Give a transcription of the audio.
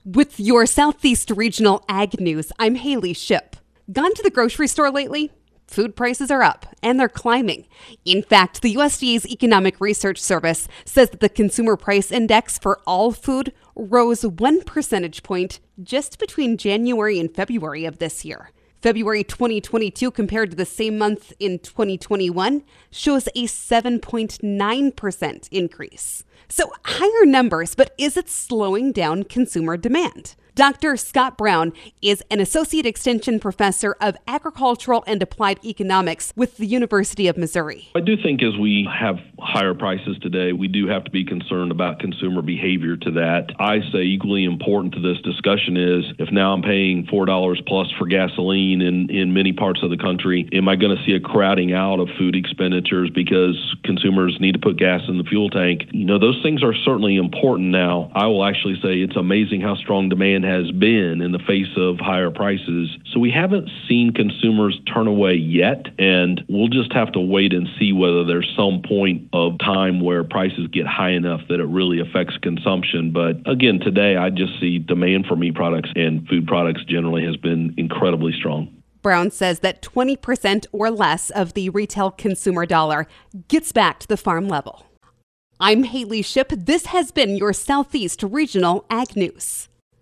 With your Southeast Regional Ag News, I'm Haley Ship. Gone to the grocery store lately? Food prices are up, and they're climbing. In fact, the USDA's Economic Research Service says that the Consumer Price Index for all food rose 1 percentage point just between January and February of this year. February 2022 compared to the same month in 2021 shows a 7.9% increase. So higher numbers, but is it slowing down consumer demand? Dr. Scott Brown is an Associate Extension Professor of Agricultural and Applied Economics with the University of Missouri. I do think as we have higher prices today, we do have to be concerned about consumer behavior to that. I say equally important to this discussion is if now I'm paying $4 plus for gasoline in many parts of the country, am I going to see a crowding out of food expenditures because consumers need to put gas in the fuel tank? Those things are certainly important now. I will actually say it's amazing how strong demand has been in the face of higher prices. So we haven't seen consumers turn away yet, and we'll just have to wait and see whether there's some point of time where prices get high enough that it really affects consumption. But again, today I just see demand for meat products and food products generally has been incredibly strong. Brown says that 20% or less of the retail consumer dollar gets back to the farm level. I'm Haley Ship. This has been your Southeast Regional Ag News.